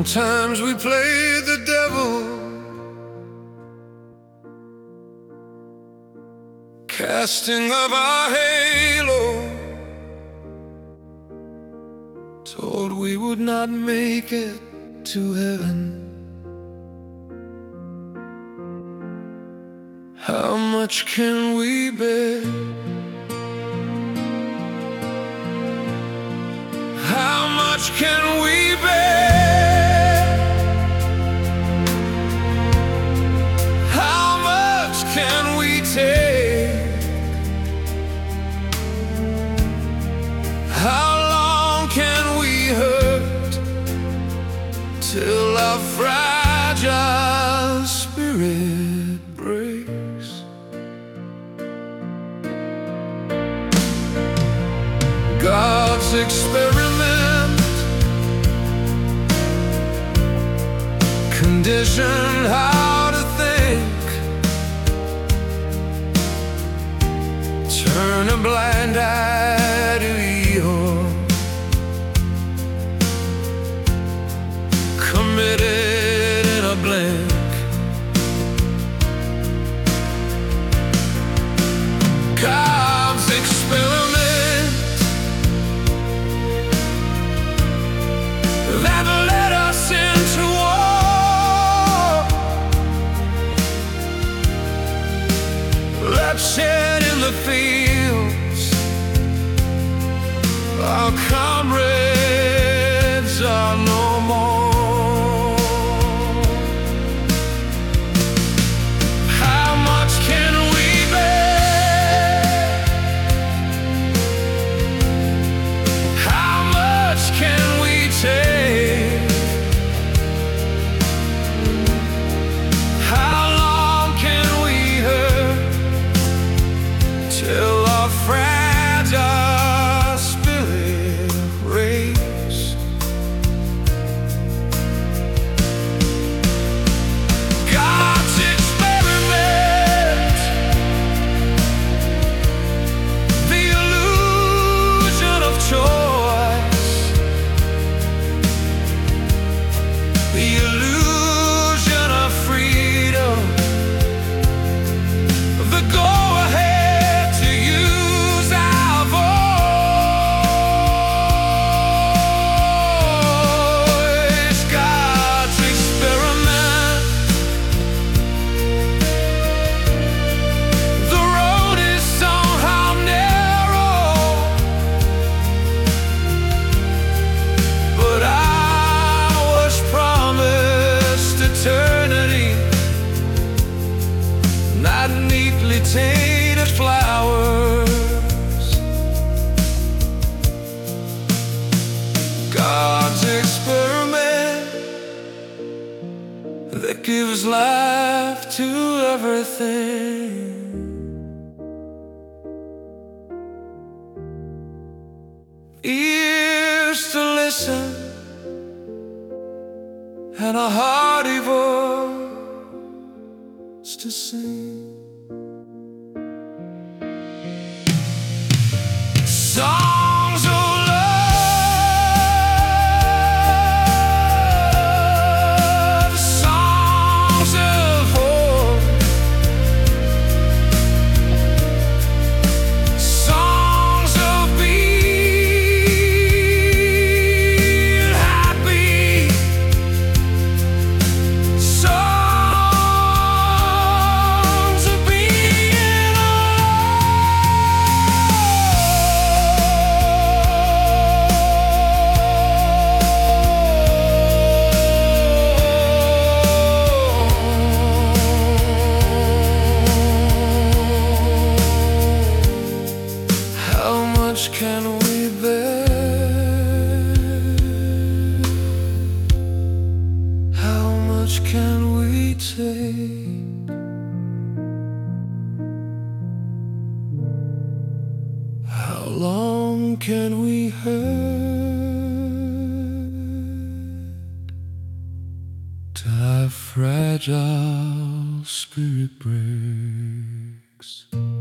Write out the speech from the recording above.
Sometimes we play the devil, casting of our halo, told we would not make it to heaven. How much can we bear? How much can we bear? How much can we take? How long can we hurt till our fragile spirit breaks? God's experiment, conditioned how to think, turn a blind eye to evil, committed in a blink. God's experiment that led us into war, bloodshed in the fields. Our comrades are no more. How much can we bear? How much can we take? How long can we hurt till our fragile spirit breaks? God's experiment, the illusion of choice, the illusion of freedom, the go-ahead to use our voice. God's experiment, the road is somehow narrow, but I was promised eternity, not neatly tainted flowers. God's experiment that gives life to everything. Ears to listen and a hearty voice to sing. Songs of love, songs of hope, songs of being happy, songs of being How much can we bear? How much can we take? How long can we hurt till our fragile spirit breaks?